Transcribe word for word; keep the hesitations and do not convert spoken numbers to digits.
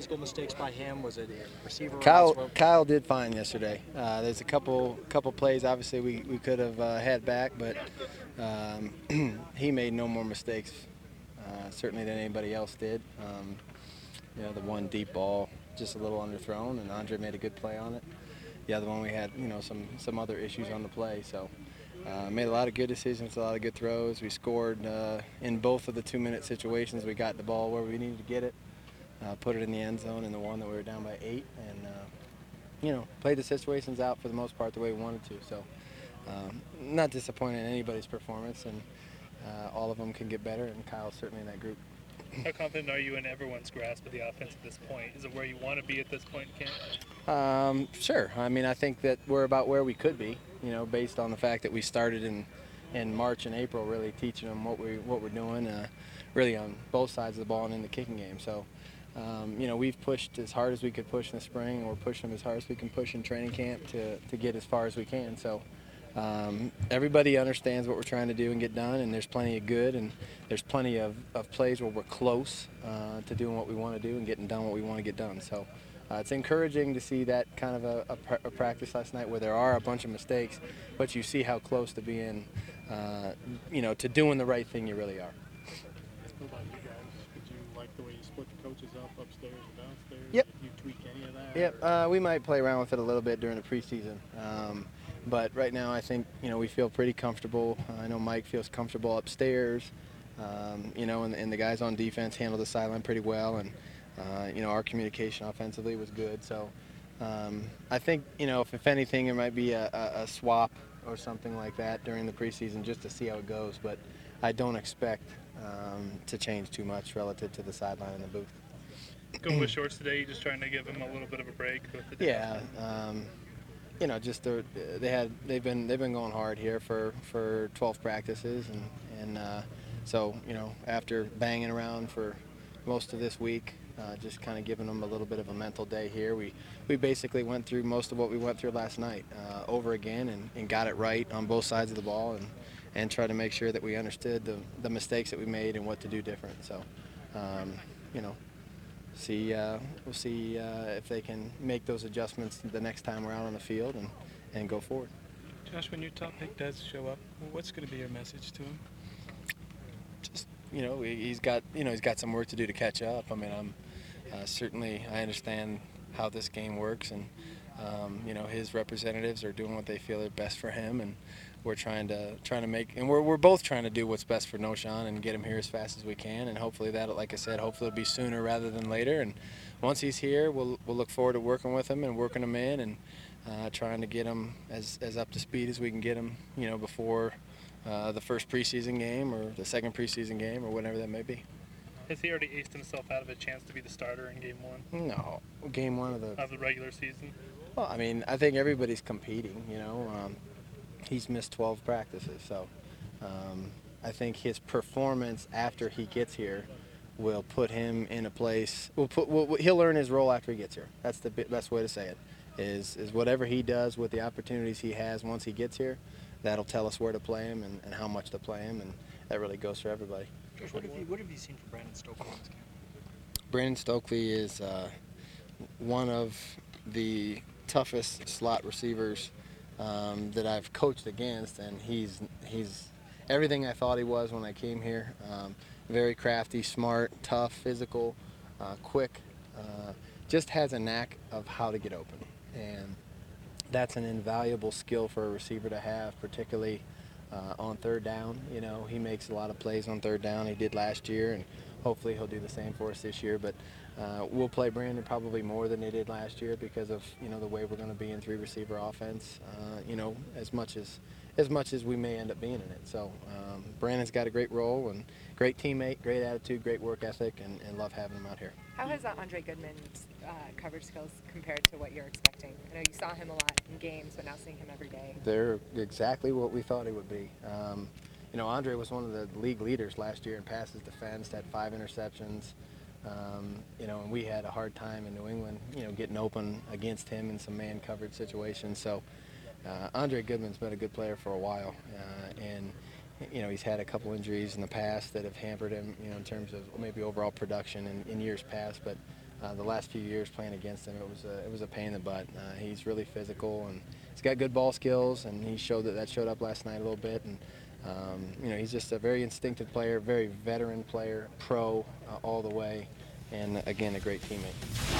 physical mistakes by him? Was it receiver Kyle routes? Kyle did fine yesterday. Uh, there's a couple couple plays obviously we, we could have uh, had back, but um, he made no more mistakes uh, certainly than anybody else did. Um, you know, the one deep ball just a little underthrown, and Andre made a good play on it. The other one we had you know some some other issues on the play, so uh, made a lot of good decisions, a lot of good throws. We scored uh, in both of the two-minute situations. We got the ball where we needed to get it, uh, put it in the end zone, and the one that we were down by eight, and uh, you know, played the situations out for the most part the way we wanted to. So um, not disappointed in anybody's performance, and uh, all of them can get better, and Kyle's certainly in that group. How confident are you in everyone's grasp of the offense at this point? Is it where you want to be at this point in camp? Um, sure. I mean, I think that we're about where we could be, you know, based on the fact that we started in, in March and April really teaching them what, we, what we're doing, uh, really on both sides of the ball and in the kicking game. So, um, you know, we've pushed as hard as we could push in the spring, and we're pushing them as hard as we can push in training camp to, to get as far as we can. So um, everybody understands what we're trying to do and get done, and there's plenty of good, and there's plenty of, of plays where we're close uh, to doing what we want to do and getting done what we want to get done. So. Uh, it's encouraging to see that kind of a, a, pr- a practice last night where there are a bunch of mistakes, but you see how close to being, uh, you know, to doing the right thing you really are. What about you guys? Did you like the way you split the coaches up upstairs and downstairs? Yep. Did you tweak any of that? Yep. Uh, we might play around with it a little bit during the preseason, um, but right now I think you know we feel pretty comfortable. Uh, I know Mike feels comfortable upstairs, um, you know, and, and the guys on defense handle the sideline pretty well, and. Uh, you know, our communication offensively was good. So um, I think, you know, if, if anything, there might be a, a, a swap or something like that during the preseason just to see how it goes. But I don't expect um, to change too much relative to the sideline and the booth. Going with shorts today, just trying to give them a little bit of a break with the Yeah. Um, you know, just the, they had they've been they've been going hard here for, for twelve practices, and and uh, so you know after banging around for most of this week. Uh, just kind of giving them a little bit of a mental day here. We we basically went through most of what we went through last night uh, over again and, and got it right on both sides of the ball and, and tried to make sure that we understood the, the mistakes that we made and what to do different. So, um, you know, see uh, we'll see uh, if they can make those adjustments the next time we're out on the field and, and go forward. Josh, when your top pick does show up, what's going to be your message to him? Just you know, he's got you know he's got some work to do to catch up. I mean, I'm uh, certainly I understand how this game works, and um, you know his representatives are doing what they feel is best for him, and we're trying to trying to make and we're we're both trying to do what's best for Noshan and get him here as fast as we can, and hopefully that, like I said, hopefully it'll be sooner rather than later. And once he's here, we'll we'll look forward to working with him and working him in and uh, trying to get him as as up to speed as we can get him, you know, before. Uh, the first preseason game or the second preseason game or whatever that may be. Has he already aced himself out of a chance to be the starter in game one? No, game one of the of the regular season. Well, I mean, I think everybody's competing. You know, um, he's missed twelve practices, so um, I think his performance after he gets here will put him in a place. Will put. Will, he'll learn his role after he gets here. That's the best way to say it. Is is whatever he does with the opportunities he has once he gets here. That'll tell us where to play him and, and how much to play him, and that really goes for everybody. Josh, what have you, what have you seen from Brandon Stokely in this game? Brandon Stokely is uh, one of the toughest slot receivers um, that I've coached against, and he's he's everything I thought he was when I came here. Um, very crafty, smart, tough, physical, uh, quick, uh, just has a knack of how to get open. And that's an invaluable skill for a receiver to have, particularly uh, on third down. You know, he makes a lot of plays on third down. He did last year, and hopefully he'll do the same for us this year. But uh, we'll play Brandon probably more than they did last year because of you know the way we're going to be in three receiver offense. Uh, you know, as much as as much as we may end up being in it. So um, Brandon's got a great role and great teammate, great attitude, great work ethic, and, and love having him out here. How has uh, Andre Goodman's uh, coverage skills compared to what you're expecting? I know you saw him a lot in games, but now seeing him every day. They're exactly what we thought he would be. Um, you know, Andre was one of the league leaders last year in passes defensed, had five interceptions. Um, you know, and we had a hard time in New England, you know, getting open against him in some man coverage situations. So uh, Andre Goodman's been a good player for a while, uh, and you know, he's had a couple injuries in the past that have hampered him, you know, in terms of maybe overall production in, in years past. But uh, the last few years playing against him, it was a, it was a pain in the butt. Uh, he's really physical, and he's got good ball skills, and he showed that that showed up last night a little bit. And um, you know, he's just a very instinctive player, very veteran player, pro uh, all the way, and again, a great teammate.